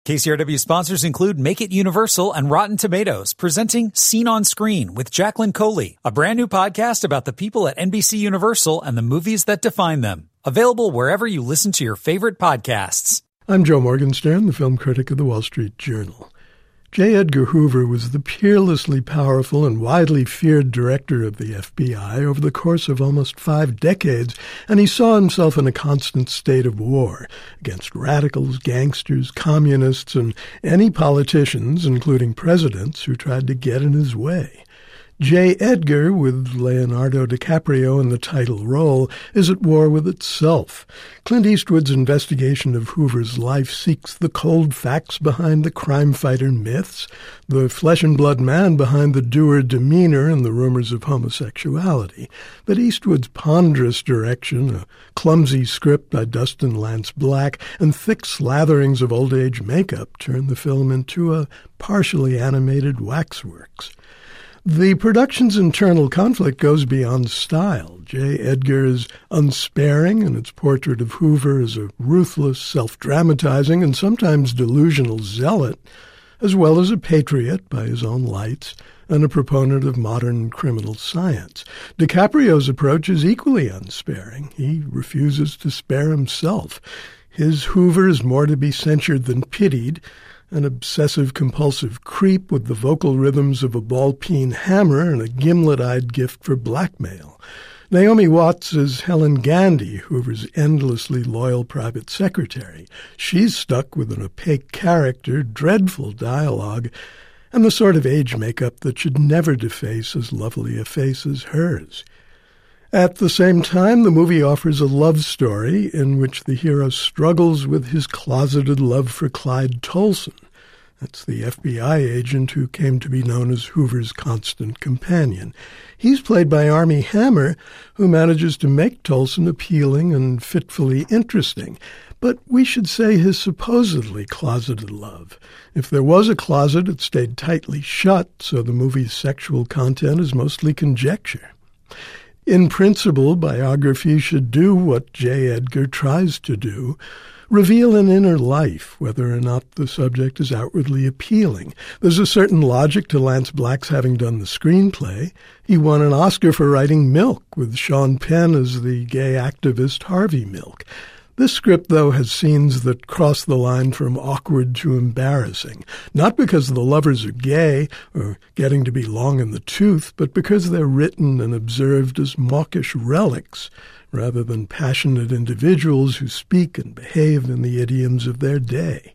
KCRW sponsors include Make It Universal and Rotten Tomatoes, presenting Scene on Screen with Jacqueline Coley, a brand new podcast about the people at NBC Universal and the movies that define them. Available wherever you listen to your favorite podcasts. I'm Joe Morgenstern, the film critic of the Wall Street Journal. J. Edgar Hoover was the peerlessly powerful and widely feared director of the FBI over the course of almost 5 decades, and he saw himself in a constant state of war against radicals, gangsters, communists, and any politicians, including presidents, who tried to get in his way. J. Edgar, with Leonardo DiCaprio in the title role, is at war with itself. Clint Eastwood's investigation of Hoover's life seeks the cold facts behind the crime fighter myths, the flesh-and-blood man behind the dour demeanor and the rumors of homosexuality. But Eastwood's ponderous direction, a clumsy script by Dustin Lance Black, and thick slatherings of old-age makeup turn the film into a partially animated waxworks. The production's internal conflict goes beyond style. J. Edgar is unsparing in its portrait of Hoover as a ruthless, self-dramatizing, and sometimes delusional zealot, as well as a patriot by his own lights and a proponent of modern criminal science. DiCaprio's approach is equally unsparing. He refuses to spare himself. His Hoover is more to be censured than pitied, an obsessive-compulsive creep with the vocal rhythms of a ball-peen hammer and a gimlet-eyed gift for blackmail. Naomi Watts is Helen Gandy, Hoover's endlessly loyal private secretary. She's stuck with an opaque character, dreadful dialogue, and the sort of age makeup that should never deface as lovely a face as hers. At the same time, the movie offers a love story in which the hero struggles with his closeted love for Clyde Tolson. That's the FBI agent who came to be known as Hoover's constant companion. He's played by Armie Hammer, who manages to make Tolson appealing and fitfully interesting. But we should say his supposedly closeted love. If there was a closet, it stayed tightly shut, so the movie's sexual content is mostly conjecture. In principle, biography should do what J. Edgar tries to do, reveal an inner life, whether or not the subject is outwardly appealing. There's a certain logic to Lance Black's having done the screenplay. He won an Oscar for writing Milk, with Sean Penn as the gay activist Harvey Milk. This script, though, has scenes that cross the line from awkward to embarrassing, not because the lovers are gay or getting to be long in the tooth, but because they're written and observed as mawkish relics rather than passionate individuals who speak and behave in the idioms of their day.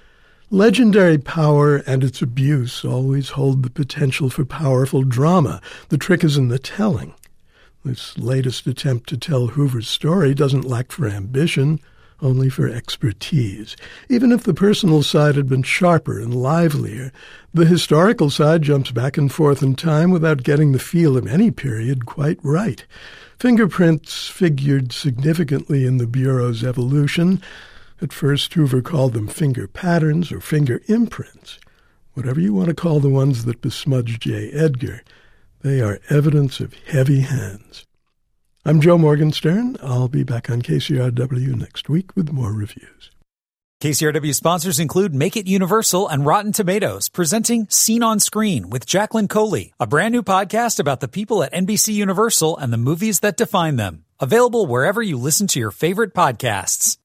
Legendary power and its abuse always hold the potential for powerful drama. The trick is in the telling. This latest attempt to tell Hoover's story doesn't lack for ambition, only for expertise. Even if the personal side had been sharper and livelier, the historical side jumps back and forth in time without getting the feel of any period quite right. Fingerprints figured significantly in the Bureau's evolution. At first, Hoover called them finger patterns or finger imprints. Whatever you want to call the ones that besmudge J. Edgar, they are evidence of heavy hands. I'm Joe Morgenstern. I'll be back on KCRW next week with more reviews. KCRW sponsors include Make It Universal and Rotten Tomatoes, presenting Scene on Screen with Jacqueline Coley, a brand new podcast about the people at NBC Universal and the movies that define them. Available wherever you listen to your favorite podcasts.